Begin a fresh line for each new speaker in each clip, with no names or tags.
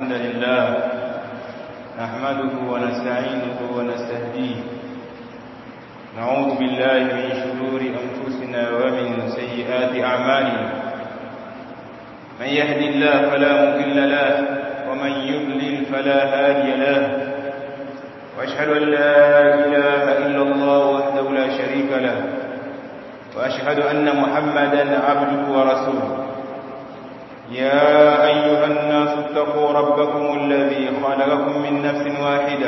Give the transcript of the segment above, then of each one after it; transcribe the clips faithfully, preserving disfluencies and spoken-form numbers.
الحمد لله نحمده ونستعينه ونستهديه نعوذ بالله من شرور أنفسنا ومن سيئات أعمالنا من يهد الله فلا مضل له ومن يضلل فلا هادي له وأشهد أن لا إله إلا الله وحده لا شريك له وأشهد أن محمدا عبده ورسوله يا أيها الناس اتقوا ربكم الذي خلقكم من نفس واحدة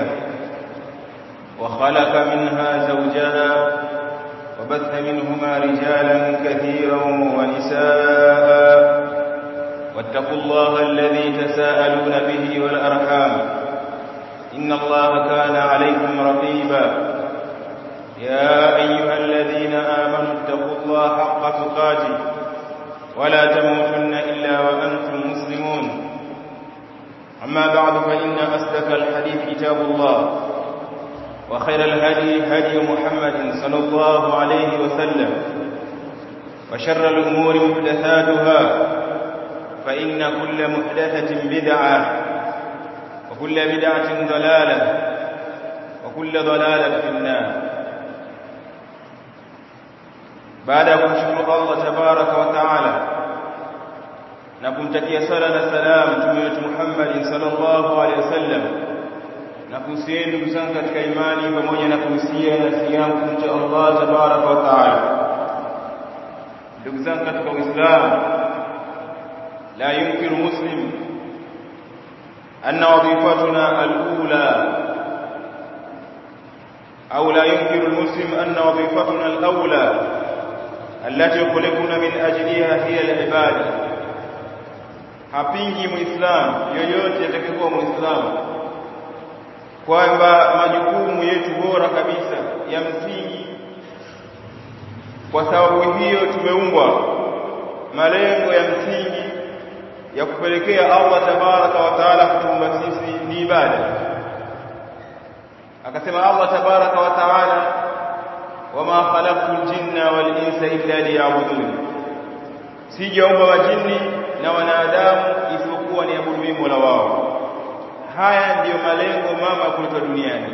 وخلق منها زوجها وبث منهما رجالا كثيرا ونساء واتقوا الله الذي تساءلون به والأرحام إن الله كان عليكم رقيبا يا أيها الذين آمنوا اتقوا الله حق تقاته ولا تموتن إلا وأنتم مسلمون أما بعد فإن أصدق الحديث كتاب الله وخير الهدي هدي محمد صلى الله عليه وسلم وشر الأمور محدثاتها فإن كل محدثة بدعة وكل بدعة ضلالة وكل ضلالة في النار. baada ya kumshukuru Allah tabaraka wa taala na kumtakia sala na salam mtume wetu Muhammad sallallahu alaihi wasallam na kuhusieni ndugu zangu katika imani pamoja na kuhusia nafsi yangu kumcha Allah tabaraka wa taala. Ndugu zangu katika Uislamu, la yunkiru muslim anna wadhifatuna al-ula au la yunkiru al-muslim anna wadhifatuna al-awla التي خلقنا من أجلها هي العبادة. hapingi muislamu yoyote atakayekuwa muislamu kwamba majukumu yetu bora kabisa ya msingi, kwa sababu hiyo tumeumbwa, malengo ya msingi ya kupelekea Allah tabaraka wa taala kutumba sisi ni ibada. Akasema Allah tabaraka wa taala, wama khalaqtul jinna wal insa illa liya'budun, sijaumba majini na wanadamu isipokuwa niabudu mimi Mola wao. Haya ndiyo malengo mama kuletwa duniani.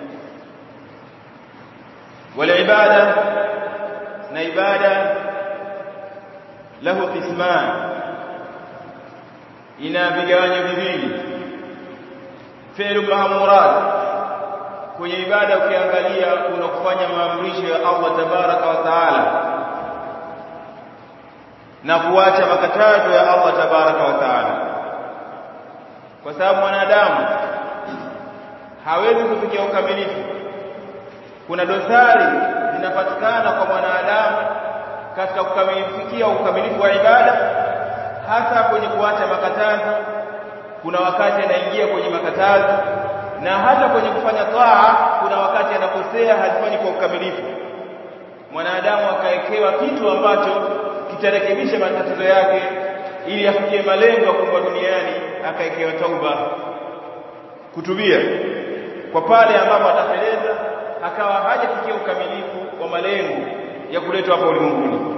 Wala ibada, na ibada lahu qisman, ina vigawanyo viwili. Fi'lu ma'murat, kwenye ibada ukiangalia kuna kufanya maamrisho ya Allah tabaraka wa taala na kuacha makatazo ya Allah tabaraka wa taala, kwa sababu mwanadamu hawezi kufikia ukamilifu. Kuna dosari zinapatikana kwa mwanadamu katika kukamilifikia ukamilifu wa ibada, hasa kwenye kuacha makatazo. Kuna wakati anaingia kwenye makatazo, na hata kwenye kufanya taa kuna wakati anakosea, hazifanyi kwa ukamilifu. Mwanadamu akaekewa kitu ambacho kitarekebisha matatizo yake ili afikie malengo ya kuwa duniani, akaekewa tauba, kutubia kwa pale ambapo atateleza, akawa hajafikia ukamilifu wa malengo ya kuletwa hapa ulimwenguni.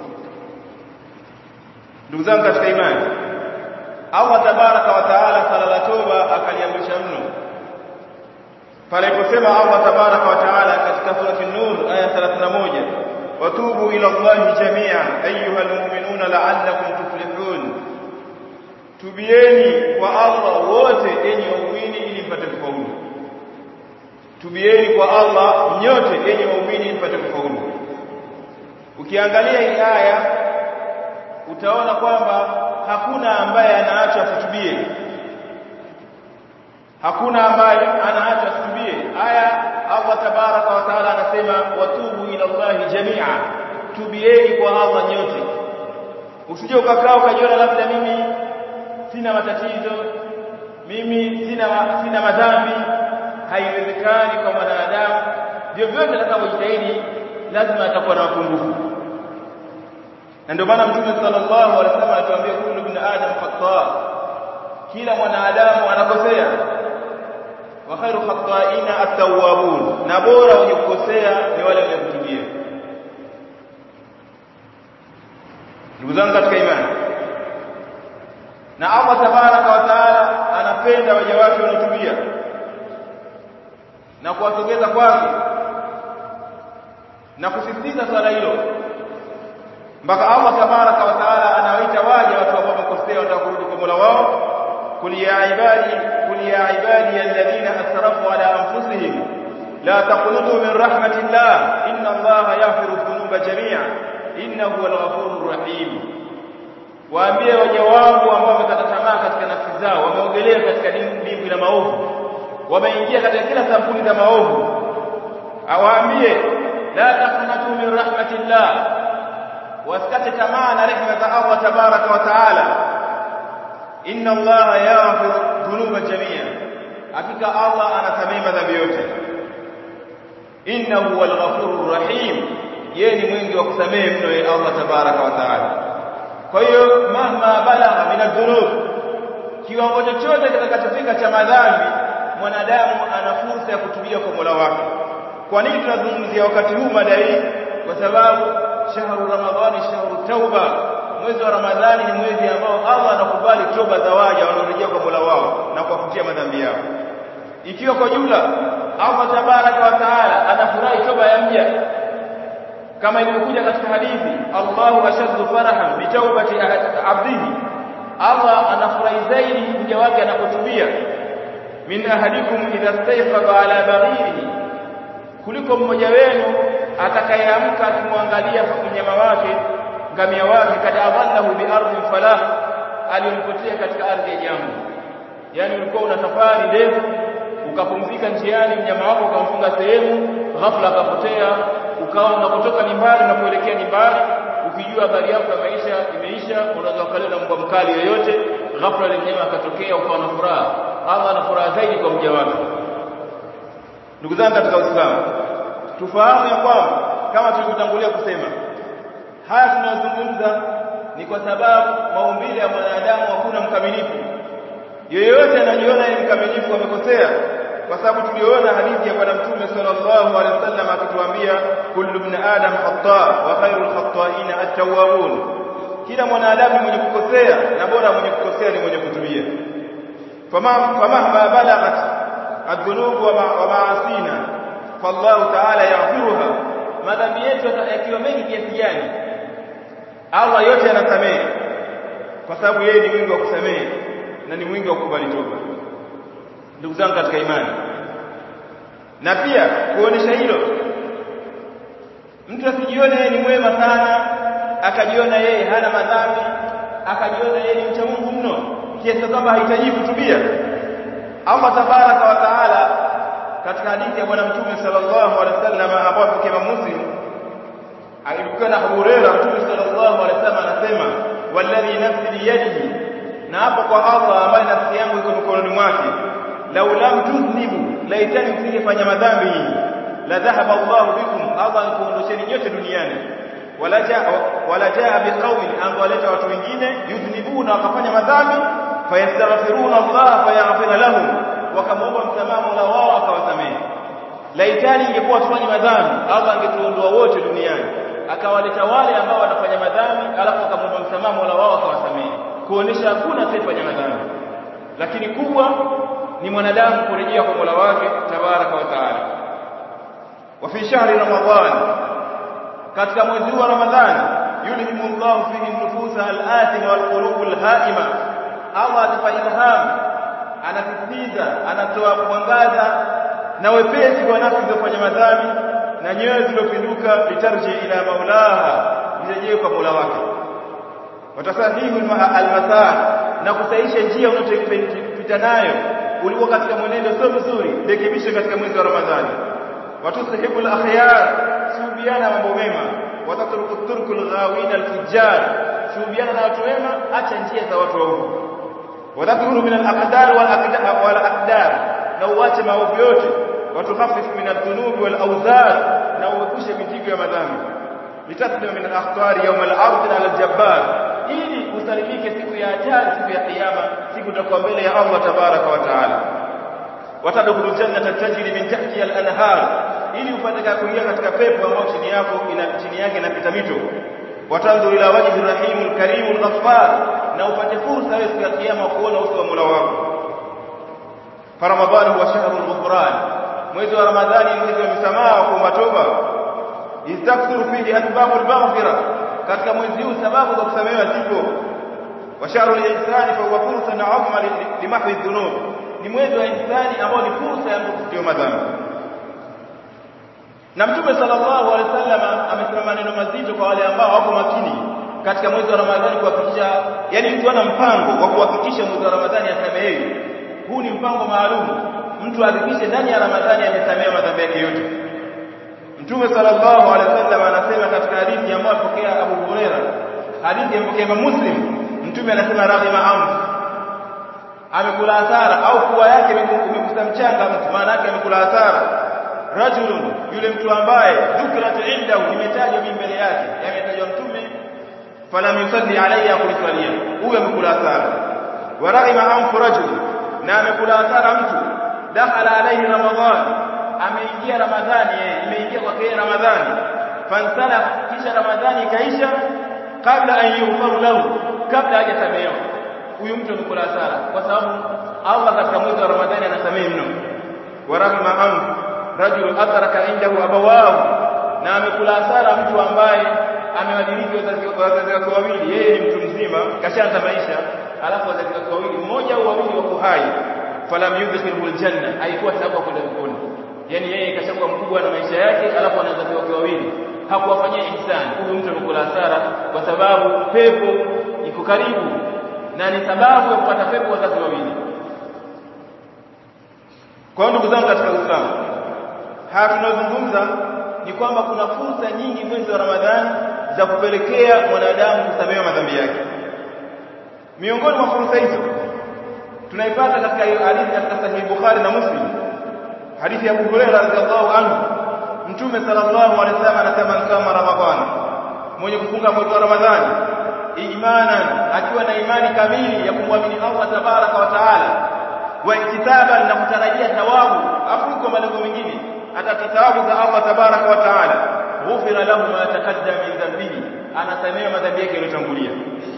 Ndugu zangu katika imani, Allah tabaraka wa taala sala la toba akaliamrisha mno pale aliposema Allah tabaraka wa taala katika surati an-Nur aya thelathini na moja, watubu ila Allahi jami'an ayyuhal mu'minuna la'allakum tuflihun, tubieni kwa Allah wote enyi waumini ili mpate kufaulu. Tubieni kwa Allah nyote enyi waumini ili mpate kufaulu. Ukiangalia hii aya utaona kwamba hakuna ambaye anaacha kutubie, hakuna ambaye anaacha kutubie. Aya Allah tabaraka wa taala anasema watubu ila Allahi jami'a, tubieni kwa Allah nyote. Usije ukakaa ukajiona labda mimi sina matatizo, mimi sina sina madhambi. Haiwezekani kwa mwanadamu, vyovyote atakapojitahidi lazima atakuwa na mapungufu. Na ndio maana Mtume sallallahu alaihi wasallam atuambia kullu ibn adam khata, kila mwanadamu anakosea. Wa khairu khata'ina at-tawwabun, na bora wenye kukosea ni wale wenye kutubia. Ndugu zangu katika imani, na Allah tabaraka wa taala anapenda waja wake wanaotubia na kuwasogeza kwake na kusisitiza swala hilo mpaka Allah tabaraka wa taala anawaita waja watu ambao wamekosea wataka kurudi kwa Mola wao. Kul ya ibadi kul ya ibadi alladhina asrafu ala anfusihim la taqnutu min rahmatillah inna Allaha yaghfiru dhunuba jami'a innahu huwal ghafurur rahim. Waambie waja wangu ambao wamekata tamaa katika nafsi zao, wameogelea katika dimbwi la maovu, wameingia katika kila sampuli za maovu, awaambie la taqnatu min rahmatillah, wasikate tamaa na rehema za Allah tabaraka wa taala. Inna Allaha yaghfiru dhunuba jami'a, hakika Allah anasamehe madhambi yote. Innahu huwal ghafurur rahim, yeye ni mwingi wa kusamehe mno ya Allah tabaraka wa taala. Kwa hiyo mahma balagha min adh-dhunub, kiwango chochote kitakachofika cha madhambi, mwanadamu ana fursa ya kutubia kwa Mola wake. Kwa nini tunazungumzia wakati huu mada hii? Kwa sababu shahru ramadhani shahru tauba, mwezi wa Ramadhani ni mwezi ambao Allah anakubali toba za waja wanaorejea kwa Mola wao na kuwafutia madhambi yao. Ikiwa kwa jumla Allah tabaraka wa taala anafurahi toba ya mja, kama ilivyokuja katika hadithi, Allahu ashaddu farahan bi taubati abdihi, Allah anafurahi zaidi mja wake anapotubia, min ahadikum idha istayqadha ala baghirihi, kuliko mmoja wenu atakayeamka akimwangalia mnyama wake, ngamia wake, kada adallahu bi ardhin falah, aliyompotea katika ardhi ya jambo. Yani ulikuwa una safari ndefu, ukapumzika njiani, mnyama wako ukamfunga sehemu, ghafla akapotea, ukawa unapotoka nyumbani na kuelekea nyumbani, ukijua habari yako ya maisha imeisha, unaweza ukalala na mbwa mkali yoyote, ghafla ile mnyama akatokea, ukawa na furaha. Allah ana furaha zaidi kwa mja wake. Ndugu zangu katika Uislamu, tufahamu ya kwamba kama tulivyotangulia kusema, haya tunayozungumza ni kwa sababu maumbile ya mwanadamu hakuna mkamilifu. Yeyote anajiona yeye mkamilifu amekosea, kwa sababu tuliona hadithi ya Bwana Mtume sallallahu alaihi wasallam akituambia kullu ibn adam khata wa khairul khata'ina at-tawwabun, kila mwanadamu mwenye kukosea na bora mwenye kukosea ni mwenye kutubia. Fama famahma balaghat adh-dhunub wa ma'asina fallahu ta'ala yaghfiruha, madhambi yetu yakiwa mengi kiasi gani, Allah yote anasamehe, kwa sababu yeye ni mwingi wa kusamehe na ni mwingi wa kukubali toba. Ndugu zangu katika imani, na pia kuonesha hilo, mtu asijione yeye ni mwema sana, akajiona yeye hana madhambi, akajiona yeye ni mcha Mungu mno kiasi kwamba hahitaji kutubia. Allah tabaraka wa taala katika hadithi ya Bwana Mtume sallallahu alaihi wasallam ambayo kama Muslim alikuwa na Abu Hurairah, Mtume sallallahu alaihi wasallam anasema, walladhi nafsi biyadihi, na hapo kwa Allah ambaye nafsi yangu iko mikononi mwake, law lam tudhnibu, laitani msingefanya madhambi, la dhahaba Allahu bikum, Allah angekuondosheni nyote duniani. Wala jaa wala jaa biqaumin, angewaleta watu wengine yudhnibuna, wakafanya madhambi, fayastaghfiruna Allah fayaghfir lahum, wakamwomba msamaha Mola wao akawasamehe. Laitani ingekuwa tufanye madhambi, Allah angetuondoa wote duniani, akawaleta wale ambao wanafanya madhambi, alafu akamwomba msamaha Mola wao akawasamehe, kuonesha hakuna asiyefanya madhambi. Lakini kubwa ni mwanadamu kurejea kwa Mola wake tabaraka wa taala. Wa fi shahri Ramadhan, katika mwezi wa Ramadhani, yulhimullahu fihi nufusa al-atin wal qulub al-haima, Allah atupa ilham, anasisitiza, anatoa mwangaza na wepesi kwa nafsi zilizofanya madhambi na nyoyo zilizopinduka, litarji ila maulaha, zirejee kwa Mola wake. Watasahihu al-masar, na kusahisha njia unayopita nayo, ulikuwa katika mwenendo sio mzuri, rekebisha katika mwezi wa Ramadhani. Watusahibu al-akhyar, subiana mambo mema. Watatruku turku al-ghawin al-fujjar, subiana na watu wema, acha njia za watu waovu. Wataturu min al-aqdar wal aqdar, na uache maovu yote. Watukhafif min adh-dhunubi wal awzar, na uepushe mizigo ya madhambi. Litaslimu min al-akhtar yawm al-ard al-jabbar, ili usalimike siku ya hatari, siku ya kiyama, siku utakuwa mbele ya Allah tabaraka wa taala. Watadkhulu jannata tajri min tahtiha al-anhar, ili upate kuingia katika pepo ambayo chini yako ina chini yake inapita mito. Watandhuru ila wajhi rahimul karimul ghaffar, na upate fursa siku ya kiyama kuona uso wa Mola wako. Ramadhani huwa shahrul ghufran, mwezi wa Ramadhani mwezi wa msamaha kwa toba. Istakthuru fihi asbabul maghfira, katika mwezi huu sababu za kusamehewa zipo. Wa shahrul ihsani fa huwa fursan 'azima limahwi dhunub, ni mwezi wa ihsani ambao ni fursa ya kufutia madhambi. Na Mtume sallallahu alaihi wasallam amesema maneno mazito kwa wale ambao wako makini katika mwezi wa Ramadhani kuhakikisha, yani mtu ana mpango wa kuhakikisha mwezi wa Ramadhani asamehewe. Huu ni mpango maalum, mtu ahakikishe ndani ya Ramadhani amesamehewa madhambi yake yote. Mtume sallallahu alaihi wasallam anasema katika hadithi ambayo alipokea Abu Huraira, hadithi alipokea Muslim, Mtume anasema raghima amr, amekula hasara au kuwa yake imekusa mchanga mtu, maana yake amekula hasara. Rajulun, yule mtu ambaye dhukratu indahu, imetajwa mbele yake, yametajwa Mtume, falam yusalli alayya kulisalia, huyo amekula hasara. Wa raghima amr rajul, na amekula hasara mtu dakhala alayhi Ramadhan, ameingia Ramadhani, yeye imeingia kwa yeye Ramadhani, fansala, kisha Ramadhani ikaisha, kabla an yughfar lahu, kabla hajasamehewa, huyu mtu amekula hasara, kwa sababu Allah katika mwezi wa Ramadhani anasamehe mno. Wa raghima amr rajul ataraka indahu abawahu, na amekula hasara mtu ambaye amewadiriki wazazi wake wawili, yeye ni mtu mzima kashaanza maisha, alafu wazazi wake wawili, mmoja au wawili wako hai, falam yudkhilhu aljanna, haikuwa sababu kwenda peponi. Yani yeye kashakuwa mkubwa na maisha yake, alafu ana wazazi wake wawili, hakuwafanyia ihsan, huyu mtu amekula hasara, kwa sababu pepo iko karibu na ni sababu ya kupata pepo wazazi wawili. Kwa ndugu zangu katika Uislamu, hapa tunazungumza ni kwamba kuna fursa nyingi mwezi wa Ramadhani za kupelekea mwanadamu kusamehewa madhambi yake. Miongoni mwa fursa hizo tunaipata katika hadithi katika Sahih Bukhari na Muslim, hadithi ya Abu Hurairah radhiallahu anhu. Mtume sallallahu alaihi wasallam anasema, kama Ramadhani, mwenye kufunga mwezi wa Ramadhani imanan, akiwa na imani kamili ya kumwamini Allah tabaraka wa taala, wa iktisaban, na kutarajia thawabu, afu kwa malengo mengine atakitabu za Allah tabaraka wa taala, ghufira lahu ma taqaddama min dhanbihi, anasamehewa madhambi yake yaliyotangulia.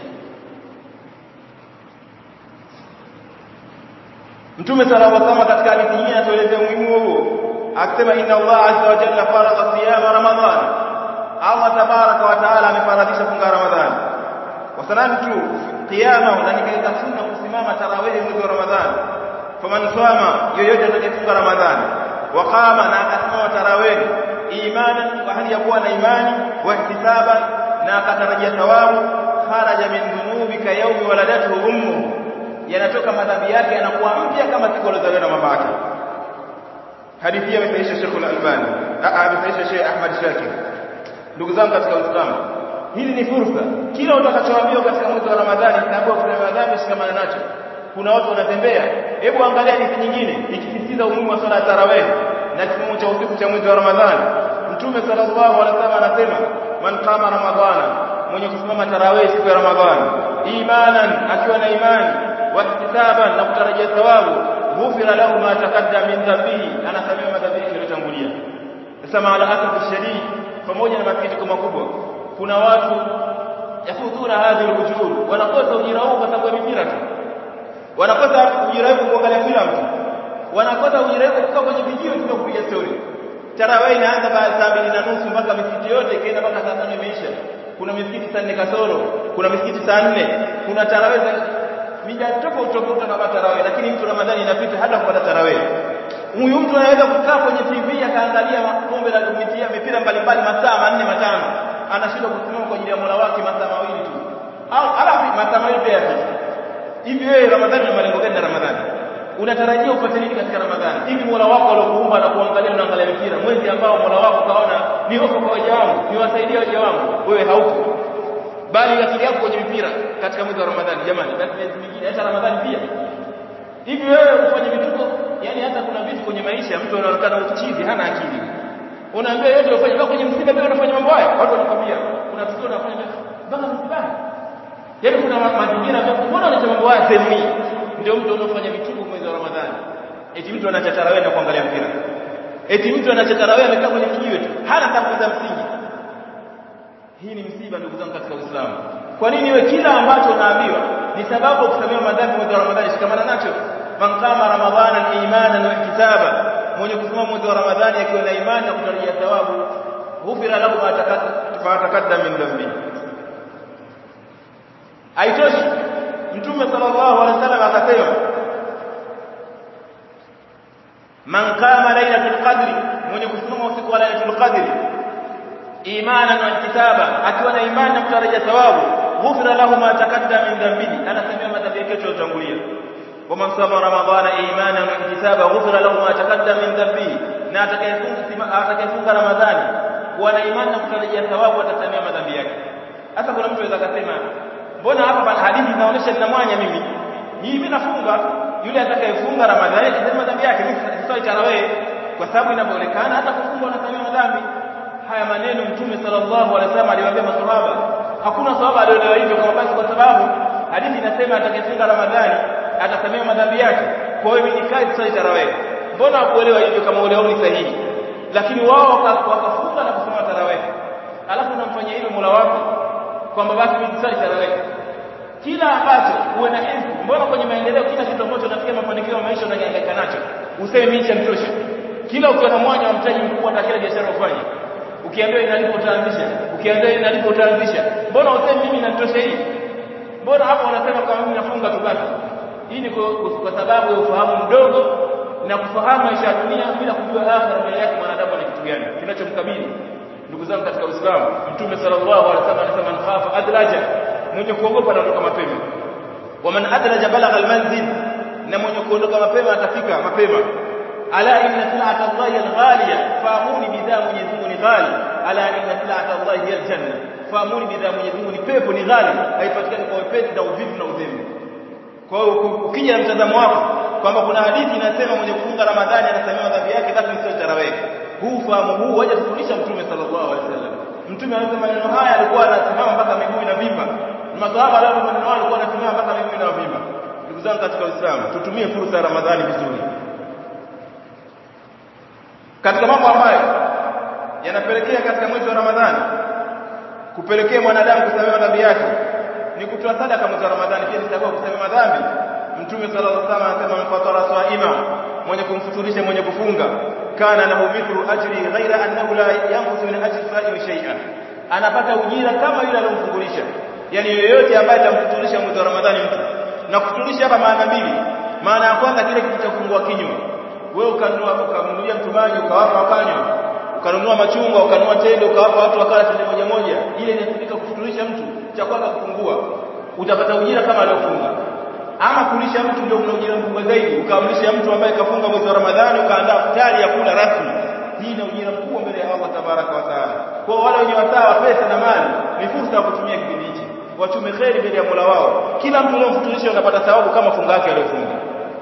Mtume sallallahu alaihi wasallam katika hadithi nyingine atuelezea umuhimu huo, akisema inna Allah azza wa jalla farada siyama Ramadhan, Allah tabaraka wa taala amefaradhisha funga Ramadhani. Wasanantu qiyama, na nikaita sunna kusimama tarawih mwezi wa Ramadhani. Faman sama, yoyote atakayefunga Ramadhani, waqama, na akasimama tarawih imanan, kwa hali ya kuwa na imani, wa ihtisaban, na akatarajia thawabu, kharaja min dhunubika yawmi waladatuhu ummuhu, yanatoka madhambi yake yanakuwa mpya kama siku aliyozaliwa na mamake. Hadithi hii imesahihisha Sheikh Al-Albani, ah amesahihisha Sheikh Ahmad Shakir. Ndugu zangu katika Uislamu, hili ni fursa. Kila utakachoambiwa katika mwezi wa Ramadhani, sababu kuna madhambi shikamana nacho. Kuna watu wanatembea, hebu angalia hadithi nyingine ikisisitiza umuhimu wa swala ya tarawih na kifungo cha usiku cha mwezi wa Ramadhani. Mtume sallallahu alaihi wasallam anasema, man qama Ramadhana, mwenye kusimama tarawih siku ya Ramadhani, imanan, akiwa na imani, wa ihtisaban, na kutarajia thawabu, ghufira lahu ma taqaddama min dhanbihi, anasamehewa madhambi yake yaliyotangulia. Sasa maala asafu shadid, pamoja na masikitiko makubwa, kuna watu yafudhura hadhihi al-ujur, wanakosa ujira huu kwa sababu ya mipira tu, wanakosa ujira huu kuangalia filamu tu, wanakosa ujira huu kukaa kwenye video tu kupiga story. Tarawih inaanza baada saa mbili na nusu mpaka misikiti yote ikaenda mpaka saa tano imeisha. Kuna misikiti saa nne kasoro, kuna misikiti saa nne, kuna tarawih mida tofauti tofauti na tarawih, lakini mtu Ramadhani inapita hata kupata tarawih. Huyu mtu anaweza kukaa kwenye T V akaangalia kombe la dunia, mipira mbalimbali masaa manne matano, anashindwa kusimama kwa ajili ya Mola wake masaa mawili tu, au alafu masaa mawili pia tu. Hivi wewe Ramadhani una malengo gani na Ramadhani? Unatarajia upate nini katika Ramadhani? Hivi Mola wako aliokuumba na kuangalia unaangalia mpira, mwezi ambao Mola wako kaona ni hofu kwa waja wangu, niwasaidie waja wangu, wewe hauko, bali akili yako kwenye mpira katika mwezi wa Ramadhani. Jamani, basi mwezi mwingine hata Ramadhani pia. Hivi wewe ufanye vituko, yani hata kuna vitu kwenye maisha mtu anaonekana uchizi, hana akili. Unaambia yote ufanye, kwa kwenye msiba pia unafanya mambo haya, watu wanakwambia kuna vitu unafanya mpaka msibani. Yaani kuna mazingira ambapo mbona unacha mambo haya sehemu hii? Ndio mtu anafanya vituko mwezi wa Ramadhani. Eti mtu anaacha tarawih na kuangalia mpira. Eti mtu anaacha tarawih amekaa kwenye kijiwe tu, hana sababu za msingi. Hii ni msiba ndugu zangu katika Uislamu. Kwa nini iwe kila ambacho unaambiwa ni sababu ya kusamehewa madhambi mwezi wa Ramadhani, shikamana nacho? man qama ramadhana imanan wa ihtisaba, mwenye kusimama mwezi wa Ramadhani akiwa na imani na kutarajia thawabu, ghufira lahu ma taqaddama min dhanbi. Haitoshi, Mtume sallallahu alaihi wasallam akasema man qama lailatul qadri, mwenye kusimama usiku wa lailatul qadri imanan wa ihtisaba, akiwa na imani na kutarajia thawabu, ghufira lahu ma taqaddama min dhanbi, anasamia madhambi yake yotangulia. ومن صام رمضان ايمانا واحتسابا غفر له ما تقدم من ذنبه, na atakayefunga atakayefunga Ramadhani kwa na imani na kutarajia thawabu atasamia madhambi yake. Hata kuna mtu anaweza kusema mbona hapa bana hadithi inaonyesha nina mwanya mimi mimi nafunga, yule atakayefunga Ramadhani atasamia madhambi yake. Mimi sisoi tarawih kwa sababu inavyoonekana hata kufunga unasamia madhambi. Haya maneno Mtume sallallahu alaihi wasallam aliwaambia maswahaba, hakuna sahaba aliyeelewa hivyo, kwa basi kwa sababu hadithi inasema atakayefunga Ramadhani atasamea madhambi yake. Kwa hiyo mimi nikae kusali tarawih. Mbona hakuelewa hivyo kama ule ni sahihi? Lakini wao wakafunga na kusoma tarawih. Alafu unamfanyia hilo Mola wako kwamba basi mimi kusali tarawih. Kila ambacho uwe na hizi, mbona kwenye maendeleo kila kitu ambacho unafikia mafanikio ya maisha unahangaika nacho, useme mimi chanitosha. Kila ukiwa na mwanya wa mtaji mkubwa hata kila biashara ufanye, ukiambiwa inalipo utaanzisha, ukiambiwa inalipo utaanzisha, mbona useme mimi natosha hii? Mbona hapo wanasema kama mimi nafunga tu basi? Hii ni kwa sababu ya ufahamu mdogo na kufahamu maisha ya dunia bila kujua akhira mbele yake mwanadamu ni kitu gani kinachomkabili. Ndugu zangu katika Uislamu, Mtume sallallahu alaihi wasallam anasema man khafa adraja, mwenye kuogopa anaondoka mapema. Wa man adraja balagha almanzil, na mwenye kuondoka mapema atafika mapema. Ala inna sil'ata Allahi alghaliya, faamuni bidhaa Mwenyezi Mungu ni ghali. Ala inna sil'ata Allahi hiya aljanna, faamuni bidhaa Mwenyezi Mungu ni pepo, ni ghali, haipatikani kwa wepesi na uvivu na udhemu. Kwa hiyo ukija na mtazamo wako kwamba kuna hadithi inasema mwenye kufunga Ramadhani anasamehewa madhambi yake, basi ni tarawih. Huu fahamu huu waje kufundisha Mtume sallallahu alaihi wasallam. Mtume anasema maneno haya alikuwa anasimama mpaka miguu inavimba. Maswahaba leo maneno haya alikuwa anasimama mpaka miguu inavimba. Ndugu zangu katika Uislamu, tutumie fursa ya Ramadhani vizuri. Katika mambo ambayo yanapelekea katika mwezi wa Ramadhani kupelekea mwanadamu kusamehewa madhambi yake ni kutoa sadaka mwezi wa Ramadhani, pia ni sababu ya kusamehewa madhambi. Mtume sallallahu alaihi wasallam anasema mfatara swaima, mwenye kumfuturisha mwenye kufunga, kana lahu mithlu ajri ghaira annahu la yanqusu min ajri sa'imi shay'an, anapata ujira kama yule aliyomfungulisha. Yani yeyote ambaye atamfuturisha mwezi wa Ramadhani mtu, na kufuturisha hapa maana mbili. Maana ya kwanza kile kitu cha kufungua kinywa, wewe ukanunua ukamnunulia mtu maji ukawapa wakanywa, ukanunua machungwa ukanunua tende ukawapa watu wakala tende moja moja, ile inatumika kufuturisha mtu. Cha kwanza kufungua, utapata ujira kama aliyofunga. Ama kulisha mtu ndio una ujira mkubwa zaidi, ukamlisha mtu ambaye kafunga mwezi wa Ramadhani ukaandaa futari ya kula rasmi, hii ni ujira mkubwa mbele ya Allah tabaraka wa taala. Kwa wale wenye wasawa pesa na mali, ni fursa ya kutumia kipindi hichi wachume kheri mbele ya Mola wao. Kila mtu aliyemfuturisha unapata thawabu kama funga yake aliyofunga.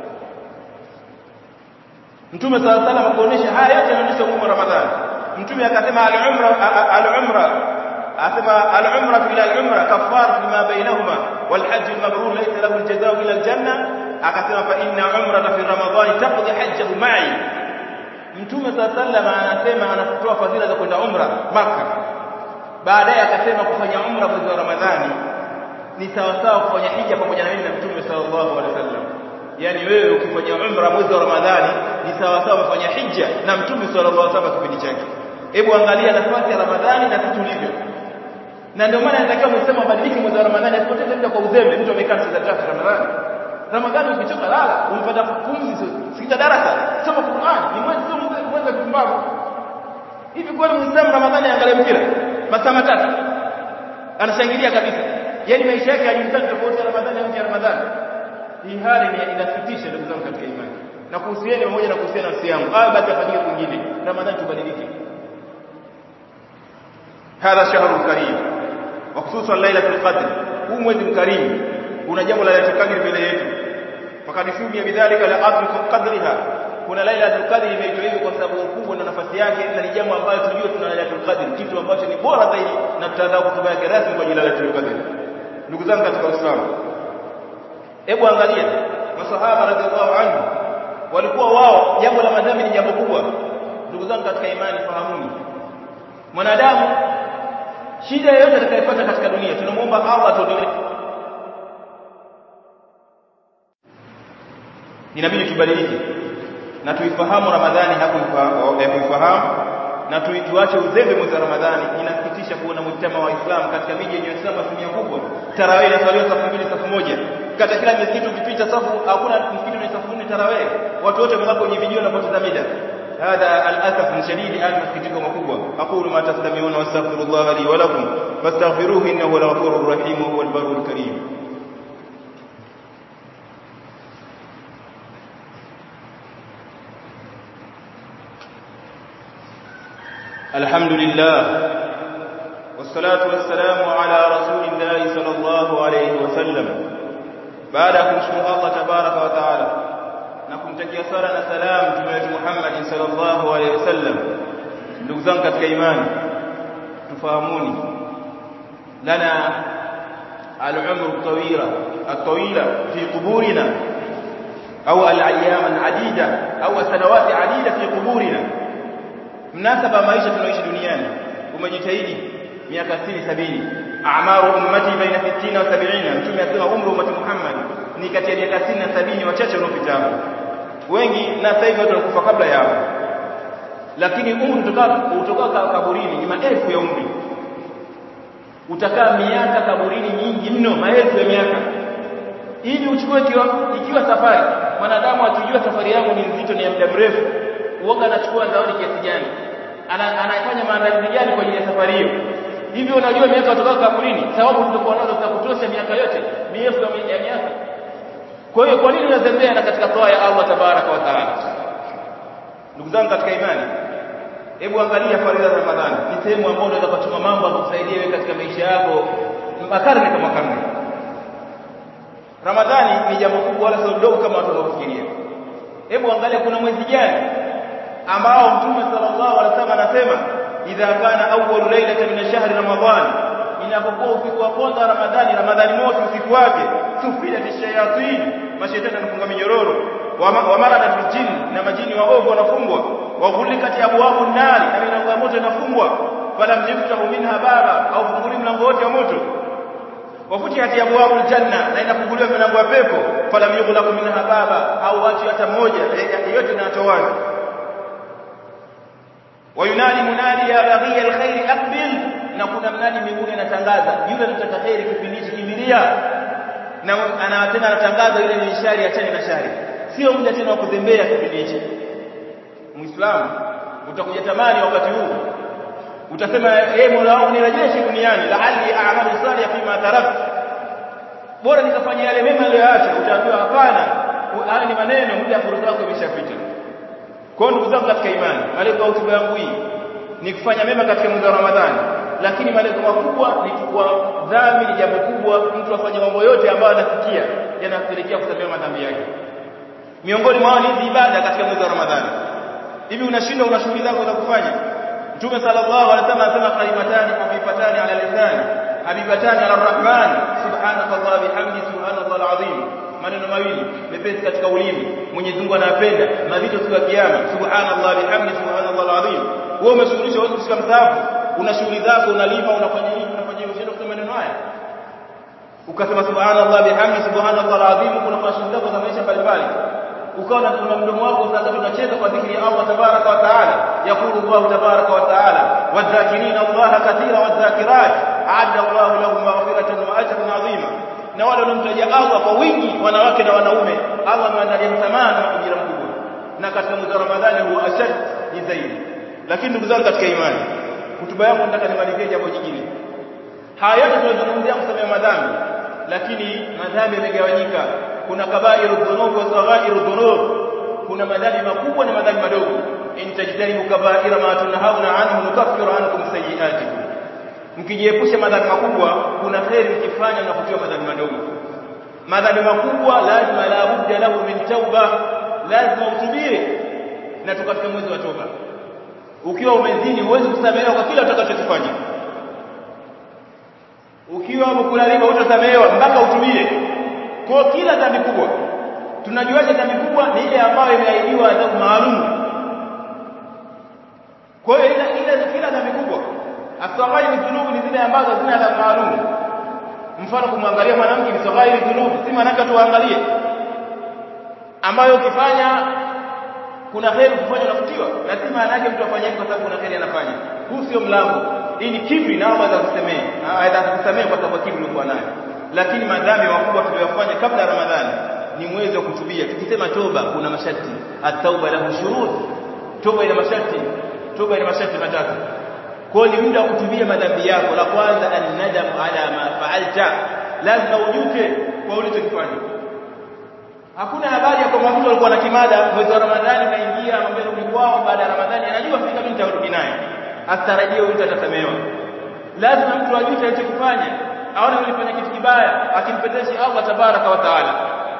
Mtume sallallahu alaihi wasallam kuonesha haya yote yanaonyesha umuhimu wa Ramadhani. Mtume akasema al-umra al-umra asema al-umra ila al-umra kafara lima bainahuma wal hajj al-mabrur laysa lahu al-jazaa ila al-janna. Akasema fa inna umrata fi ramadhani taqdi hajjahu ma'i. Mtume sallallahu alaihi wasallam anasema anatoa fadhila za kwenda umra Makkah. Baadaye akasema kufanya umra mwezi wa Ramadhani ni sawa sawa kufanya hija pamoja na mimi na Mtume sallallahu alaihi wasallam. Yani wewe ukifanya umra mwezi wa Ramadhani ni sawa sawa umefanya hija na Mtume sallallahu alaihi wasallam kipindi chake. Hebu angalia nafasi ya Ramadhani na kitu tulivyo. Na ndio maana inatakiwa Muislamu abadilike mwezi wa Ramadhani, asipoteze muda kwa uzembe. Mtu amekaa siku tatu Ramadhani. Ramadhani ukichoka lala, umpata pumzi, sikiza darasa, soma Qur'an. Ni mwezi sio mwezi wa kupumbavu. Hivi kwa Muislamu Ramadhani angalia mpira masaa matatu, anashangilia kabisa. Yaani maisha yake hajulikani tofauti ya Ramadhani na nje ya Ramadhani. Hii hali ni inasikitisha ndugu zangu katika imani. Na kuhusiana pamoja na kuhusiana na nafsi yangu, ah basi afanyike kwingine. Ramadhani tubadilike. Hadha shahrul karim, wa khususan lailatul qadr. Huu mwezi mkarimu una jambo la lailatul qadr mbele yetu. Fakad shumia bidhalika la adri qadriha. Kuna lailatul qadr imeitwa hivyo kwa sababu kubwa na nafasi yake, na ni jambo ambalo tujue tuna lailatul qadr, kitu ambacho ni bora zaidi, na tutaanza kutumia yake rasmi kwa jina la lailatul qadr. Ndugu zangu katika Uislamu, hebu angalia masahaba radhiallahu anhu, walikuwa wao jambo la madhambi ni jambo kubwa. Ndugu zangu katika imani, fahamuni, mwanadamu shida yoyote atakayopata katika dunia tunamuomba Allah atuondolee. inabidi tubadilike na tuifahamu Ramadhani hakuifahamu na tuache uzembe mwezi wa Ramadhani. Inasikitisha kuona mujtama wa Islam katika miji yenye Uislamu asilimia kubwa tarawih inasaliwa safu mbili safu moja, katika kila msikiti ukipita safu hakuna msikiti wenye safu nne tarawih, watu wote wamebaki kwenye video na poteza mida. هذا الاسف من شديد على masikitiko makubwa. aqulu ma tastami'una wastaghfirullaha li wa lakum fastaghfiruhu innahu huwal ghafurur rahim wal barrul karim. الحمد لله والصلاة والسلام على رسول الله صلى الله عليه وسلم. بعدكم شكر الله تبارك وتعالى nakumtakia sala na salam Mtume wetu Muhammad sallallahu alaihi wasallam. Ndugu zangu katika imani, tufahamuni lana al-umru tawila at-tawila fi quburina au al-ayyam al-adida au sanawati adida fi quburina. Mnasaba maisha tunaoishi duniani umejitahidi miaka sitini sabini, a'maru ummati baina sitini wa sabini. Mtume asema umri wa Muhammad ni kati ya miaka sitini na sabini, wachache wanaopita hapo. Wengi na sasa hivi watu wanakufa kabla yao, lakini umri utakaa utakaa kaburini ni maelfu ya umri. Utakaa miaka kaburini nyingi mno, maelfu ya miaka. Ili uchukue ikiwa, ikiwa safari, mwanadamu atujua safari yangu ni nzito, ni ya muda mrefu, uoga anachukua zawadi kiasi gani, ana anafanya maandalizi gani kwa ajili ya safari hiyo. Hivi unajua miaka utakaa kaburini, sababu tutakuwa nazo za kutosha miaka yote, mielfu ya miaka. Kwa hiyo kwa nini unazembea na katika toa ya Allah tabaraka wa taala? Ndugu zangu katika imani, hebu angalia faridha za Ramadhani. Ni sehemu ambayo unaweza kutuma mambo yakusaidie wewe katika maisha yako makarne kama karne. Ramadhani ni jambo kubwa wala sio dogo kama watu wanaofikiria. Hebu angalia kuna mwezi gani ambao Mtume sallallahu alaihi wasallam anasema idha kana awwal laylatin min shahri ramadhan, inapokuwa usiku wa kwanza Ramadhani, Ramadhani mosi usiku wake, sufida tishayatin, mashaitani yanafunga minyororo, wa maradatul jinn, na majini waovu wanafungwa, wa ghulikat abwabu an-nar, na milango ya moto inafungwa, falam yaftahu minha baba, au funguli mlango wote wa moto, wa futihat abwabul janna, na inafunguliwa milango ya pepo, falam yughlaqu minha baba, au watu hata mmoja, yote inatowaza. wa yunadi munadi ya baghi al-khair aqbil, na kuna mnadi mbinguni anatangaza yule anataka khairi kipindi hiki kimbilia, na anatena anatangaza yule ni shari, achane na shari. Sio muda tena wa kuzembea kipindi hiki. Muislamu utakuja tamani wakati huu, utasema ee Mola wangu nirejeshe duniani, la'alli a'malu salihan fima taraktu, bora nikafanya yale mema niliyoacha. Utaambiwa hapana, haya ni maneno, muda wa fursa yako imeshapita. Kwa ndugu zangu katika imani, malengo ya hotuba yangu hii ni kufanya mema katika mwezi wa Ramadhani, lakini malengo makubwa ni kwa dhambi. Ni jambo kubwa mtu afanye mambo yote ambayo anasikia yanapelekea kusamehewa madhambi yake. Miongoni mwa hizi ibada katika mwezi wa Ramadhani, hivi unashinda una shughuli zako za kufanya. Mtume sallallahu alaihi wasallam anasema kalimatani habibatani ala lisani habibatani ala arrahman subhanallahi bihamdi subhanallahil azim, maneno mawili mepesi katika ulimi, Mwenyezi Mungu anapenda, mazito siku ya kiyama, subhanallahi bihamdi subhanallahil azim. Wewe umeshughulisha wewe kushika msahafu, una shughuli zako, unalima, unafanya nini, unafanya hiyo, sio kusema maneno haya ukasema subhanallahi bihamdi subhanallahil azim, kuna shughuli zako za maisha mbalimbali, ukawa na mdomo wako sasa unacheza kwa dhikri ya Allah tabaraka wa taala. Yakulu Allah tabaraka wa taala wadhakirina Allah katira wadhakirat a'adda Allah lahum maghfiratan wa ajran 'azima, na wale wanaomtaja Allah kwa wingi, wanawake na wanaume, Allah ameandalia msamaha na ujira mkubwa. Na katika mwezi wa Ramadhani huwa ashad ni zaidi. Lakini ndugu zangu katika imani, hotuba yangu nataka nimalizie jambo jingine. Haya yote tunazungumzia kusamehe madhambi, lakini madhambi yamegawanyika. Kuna kabairu dhunub wa saghairu dhunub, kuna madhambi makubwa na madhambi madogo. In tajtanibu kabaira ma tunhauna anhu nukaffiru ankum sayi'atikum, mkijiepusha madhambi makubwa kuna khairi mkifanya na kutiwa madhambi madogo. Madhambi makubwa lazima la budda lahu min tauba, lazima utubie, na tukatika mwezi wa toba. Ukiwa umezini huwezi kusamehewa kwa kila utakachokifanya. Ukiwa umekula riba utasamehewa mpaka utubie. Kwa kila dhambi kubwa, tunajuaje dhambi kubwa? Ni ile ambayo imeahidiwa adhabu maalum. Kwa hiyo ile kila dhambi kubwa, asghairu dhunubi ni zile ambazo zina adhabu maalum. Mfano kumwangalia mwanamke ni asghairu dhunubi, si maana tuangalie ambayo ukifanya kuna kheri, ukifanya unafutiwa. Lazima anake mtu afanye kwa sababu kuna kheri anafanya. Huu sio mlango. Hii ni kibri, na Allah atakusemea. Atakusemea kwa sababu kibri ulikuwa nayo. Lakini madhambi makubwa tuliyofanya kabla ya Ramadhani ni mwezi wa kutubia. Tukisema toba kuna masharti. At-tauba lahu shurut. Toba ina masharti. Toba ina masharti matatu. Kwa hiyo ni muda wa kutubia madhambi yako. La kwanza an-nadam ala ma fa'alta. Lazima ujute kwa ulichokifanya. Hakuna habari ya kwamba mtu alikuwa na kimada mwezi wa Ramadhani kaingia ambaye rudi kwao baada ya Ramadhani anajua fika mimi nitarudi naye. Asitarajie huyu atasamehewa. Lazima mtu ajute alichokifanya. Aone ulifanya kitu kibaya, akimpendesha Allah tabaraka wa taala.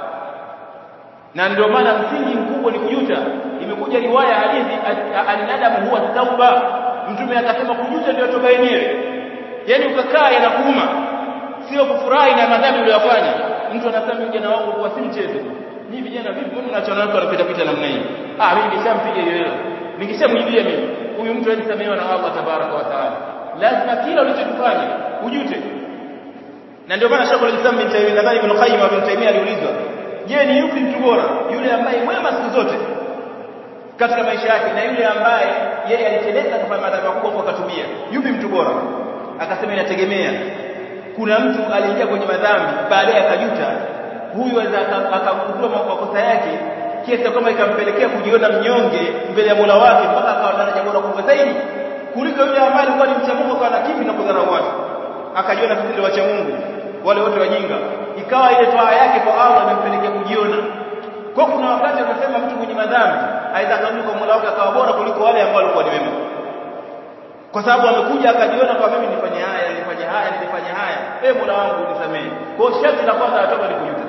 Na ndio maana msingi mkubwa ni kujuta. Imekuja riwaya hadithi an-nadamu huwa tauba. Mtume akasema kujuta ndio toba yenyewe. Yaani ukakaa yanakuuma. Sio kufurahi na madhambi uliyofanya. Mtu anasema vijana wangu kwa si mchezo. Ni vijana vipi mbona mnaachana nao wanapita pita namna hii? Ah mimi nishampiga yeye. Nikishamwibia mimi. Huyu mtu alisamehewa na Allah tabaraka wa taala. Lazima kila ulichokifanya ujute. Na ndio maana Sheikh al-Islam bin Taymiyyah na Ibn Qayyim ibn Taymiyyah aliulizwa, je, ni yupi mtu bora? Yule ambaye mwema siku zote katika maisha yake na yule ambaye yeye aliteleza kufanya madhambi makubwa kwa kutumia. Yupi mtu bora? Akasema inategemea. Kuna mtu aliingia kwenye madhambi baadaye akajuta, huyu anaweza akagundua makosa yake kiasi kwamba ikampelekea kujiona mnyonge mbele ya Mola wake mpaka akawa daraja bora kubwa zaidi kuliko yule ambaye alikuwa ni mcha Mungu kwa nakimi na kudharau watu. Akajiona sisi ndio wacha Mungu, wale wote wajinga. Ikawa ile toa yake kwa Allah imempelekea kujiona. Kwa kuna wakati anasema mtu mwenye madhambi aidha karudi kwa Mola wake akawa bora kuliko wale ambao walikuwa ni wema. Kwa sababu amekuja akajiona kwa mimi nifanye haya, nifanye haya, nifanye haya. Eh Mola wangu unisamehe. Kwa hiyo sharti la kwanza la toba ni kujuta.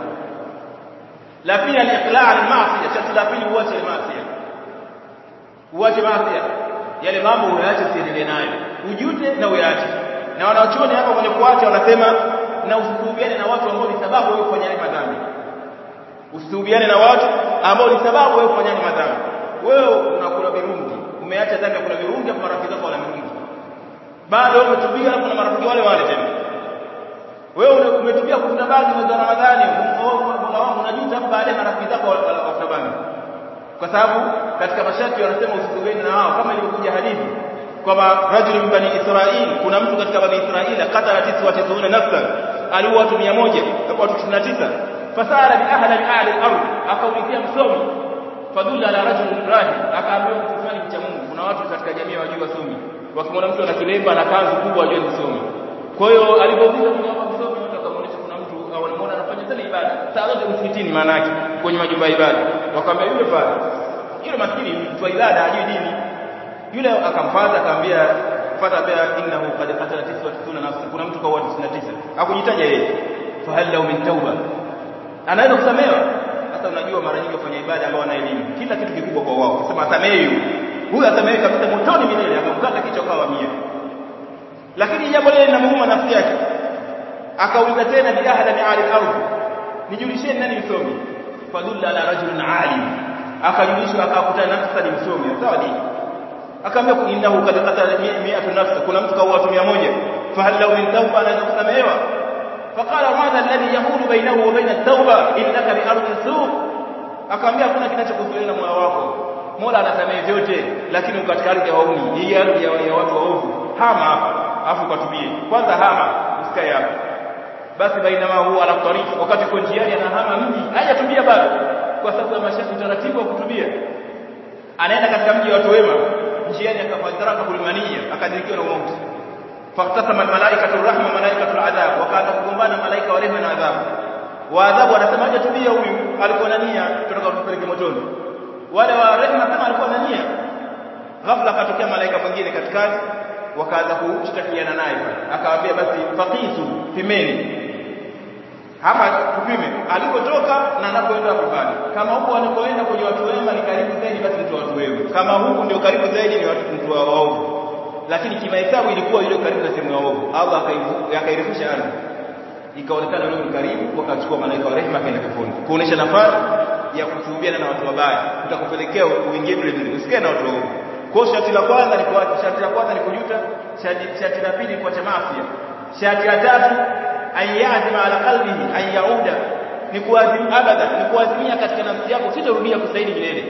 La pili al-iqla' al-ma'siyah, sharti la pili uache maasi. Uache maasi. Yale mambo uyaache usiendelee nayo. Ujute na uyaache. Na wanaochuoni hapa kwenye kuacha wanasema na usisuhubiane na watu ambao ni sababu wewe kufanya madhambi. Usisuhubiane na watu ambao ni sababu wewe kufanya madhambi. Wewe unakula virungi, umeacha dhambi ya kula virungi kwa marafiki zako wala virungi. Bado umetubia na kuna marafiki wale wale tena. Wewe umetubia kuvuta bangi mwezi wa Ramadhani, Mola wangu unajuta baada ya marafiki zako wavuta bangi. Kwa sababu katika masharti wanasema usisuhubiane na wao kama ilivyokuja hadithi kwamba rajul min bani Israil, kuna mtu katika bani Israila katala tisa wa tisini nafsan, aliua watu mia moja na watu tisini na tisa. Fasala bi ahli al-ahli al-ard, akaulizia msomi fadula ala rajul ibrahim, akaambiwa mtu fulani mcha Mungu. Kuna watu katika jamii wajua wasomi, wakimwona mtu ana kilemba na kanzu kubwa wajua ni msomi. Kwa hiyo alipouliza kuna msomi, watu wakamuonyesha kuna mtu au anamuona anafanya sana ibada saa zote msikitini, maana yake kwenye majumba ya ibada. Wakamwambia yule pale, yule maskini mtu wa ibada hajui dini. Yule akamfuata akamwambia fata bia innahu qad qatala tis'atuna nafsa, kuna mtu kaua tisini na tisa. Hakujitaja yeye. Fa hal law min tauba, anaweza kusamehewa. Sasa unajua mara nyingi wafanya ibada ambao wana elimu kila kitu kikubwa kwa wao, kusema asamehewe huyu, asamehewe kabisa motoni milele, akamkata kichwa kawa mia. Lakini jambo lile linamuuma nafsi yake. Akauliza tena bi ahla min al-ardh, nijulisheni nani msomi. Fadulla ala rajulin alim, akajulishwa akakutana nafsi ni msomi sawa dini. Akaambia innahu qad qatala mi'atu nafs, kuna mtu kaua watu mia moja. Fa hal law min tauba, anaweza kusamehewa. Faqala madha alladhi yahulu bainahu wa baina at-tauba innaka bi ardhi su'. Akaambia kuna kinachokuzuia na moyo wako. Mola anasamehe vyote, lakini katika ardhi ya wauni, hii ardhi ya watu waovu, hama hapa afu katubie. Kwanza hama, usikae hapo. Basi baina ma huwa ala tariq, wakati kwa njiani anahama mji, hajatubia bado kwa sababu ya masharti taratibu wa kutubia. Anaenda katika mji wa watu wema, njiani akafadraka kulimania, akadirikiwa na mauti. Faqtasama almalaikatu rahma malaikatu aladhab, wakaanza kugombana malaika wa rehema na adhabu. Wa adhabu anasema haja tubia, huyu alikuwa na nia tunataka tumpeleke motoni. Wale wa rehema kama alikuwa na nia. Ghafla akatokea malaika mwingine katikati, wakaanza kushtakiana naye. Akawaambia basi faqisu, pimeni. Hapa tupime alikotoka na anapoenda kupani. Kama huko anapoenda kwenye watu wema ni karibu zaidi, basi mtu wa watu wema. Kama huko ndio karibu zaidi, ni watu mtu wa waovu. Lakini kimahesabu ilikuwa ile karibu na sehemu ya waovu. Allah akairefusha ardhi, ikaonekana yule ni karibu, wakachukua malaika wa rehema kaenda peponi, kuonesha nafasi ya kutuhubiana na watu wabaya utakupelekea uingie vile vile, usikae na watu waovu. Kwa sharti la kwanza ni kuacha, sharti la kwanza ni kujuta, sharti la pili ni kuacha maasi, sharti la tatu ayazima ala qalbihi ayauda ni kuazimia abada, ni kuazimia katika nafsi yako sitarudia kusaidi milele.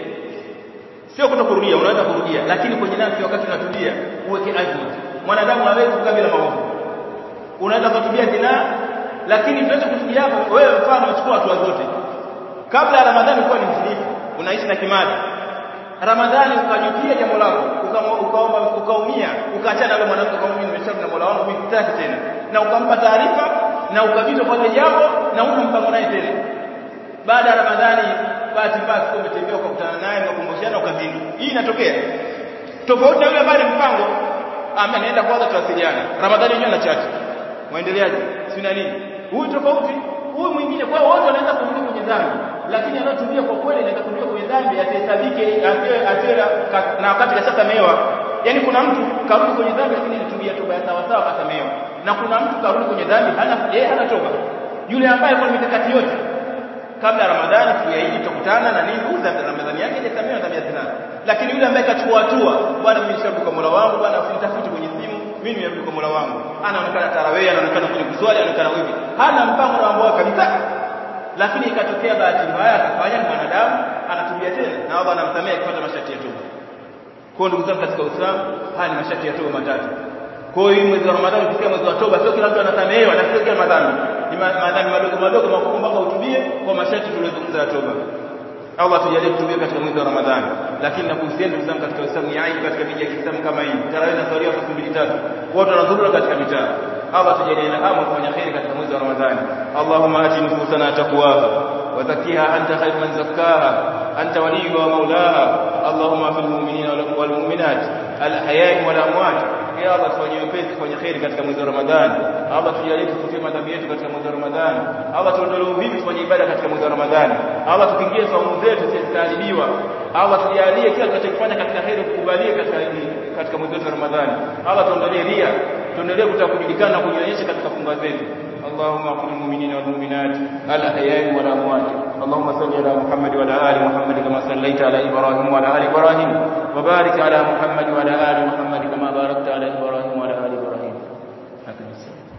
Sio kutokurudia, unaweza kurudia, lakini kwenye nafsi wakati unatulia uweke azma. Mwanadamu hawezi kukaa bila maovu. Unaweza kutubia zina, lakini tunaweza kutubia hapo. Wewe mfano uchukua hatua zote. Kabla ya Ramadhani ulikuwa ni mzinifu, unaishi na kimada. Ramadhani ukajutia jambo lako, ukaomba ukaumia, ukaachana na mwanamke kama mimi nimeshauri na Mola wangu mimi sitaki tena. Na ukampa taarifa na ukabitwa kwa ile jambo na una mpango naye tena. Baada ya Ramadhani bahati mbaya siku umetembea ukakutana naye na kumwoshana ukazini. Hii inatokea. Tofauti na yule ambaye mpango anaenda kwanza tuwasiliana. Ramadhani yenyewe na chat. Muendeleaje? Si na nini? Huyu tofauti, huyu mwingine kwa wote wanaweza kurudi kwenye dhambi. Lakini anayotumia kwa kweli anaweza kurudi kwenye dhambi asihesabike atela na wakati kashasamehewa. Yaani kuna mtu karudi kwenye dhambi lakini alitubia toba ya sawa sawa kasamehewa. Na kuna mtu karudi kwenye dhambi hana yeye hana toba. Yule ambaye kwa mikakati yote kabla ya Ramadhani tuyaidi tukutana na nini uza Ramadhani yake ile samehewa dhambi ya zina. Lakini yule ambaye kachukua hatua, bwana mimi nishabu kwa Mola wangu, bwana usinitafute kwenye simu, mimi nimerudi kwa Mola wangu. Anaonekana tarawih, anaonekana kwenye kuswali, anaonekana hivi. Hana mpango na mambo kabisa. Lakini ikatokea bahati mbaya akafanya ni mwanadamu anatubia tena na Allah anamsamehe akipata masharti ya toba. Kwa ndugu zangu katika Uislamu, haya ni masharti ya toba matatu. Kwa hiyo mwezi wa Ramadhani ukifikia mwezi wa toba sio kila mtu anasamehewa na sio kila madhambi. Ni madhambi madogo madogo makubwa mpaka utubie kwa masharti tulizozungumza ya toba. Allah tujalie kutubia katika mwezi wa Ramadhani. Lakini nakuhusiana ndugu zangu katika Uislamu ni aibu katika miji ya Kiislamu kama hii. Tarawih na swali kwa mbili tatu. Watu wanadhurura katika mitaa. Allah tujalie na hamu kufanya khairi katika mwezi wa Ramadhani. Allahumma ati nufusana taqwaha wa zakkiha anta khairu man zakkaha anta waliyuha wa maulaha. Allahumma fil mu'minina wal mu'minat al ahya'i wal amwat. Ya Allah tufanyie wepesi kufanya khairi katika mwezi wa Ramadhani. Allah tujalie tufutie madhambi yetu katika mwezi wa Ramadhani. Allah tuondolee uvivu kufanya ibada katika mwezi wa Ramadhani. Allah tukingie saumu zetu zisitaharibiwa. Allah tujalie kila tunachofanya katika khairi kukubalie katika katika mwezi wa Ramadhani. Allah tuondolee ria, tuondolee kutakujulikana na kujionyesha katika funga zetu. Allahumma qul mu'minina wal mu'minat al ahya'i wal amwat. Allahumma salli ala Muhammad wa ala ali Muhammad kama sallaita ala Ibrahim wa ala ali Ibrahim wa barik ala Muhammad wa ala ali Muhammad kama barakta ala Ibrahim wa ala ali Ibrahim. Hakika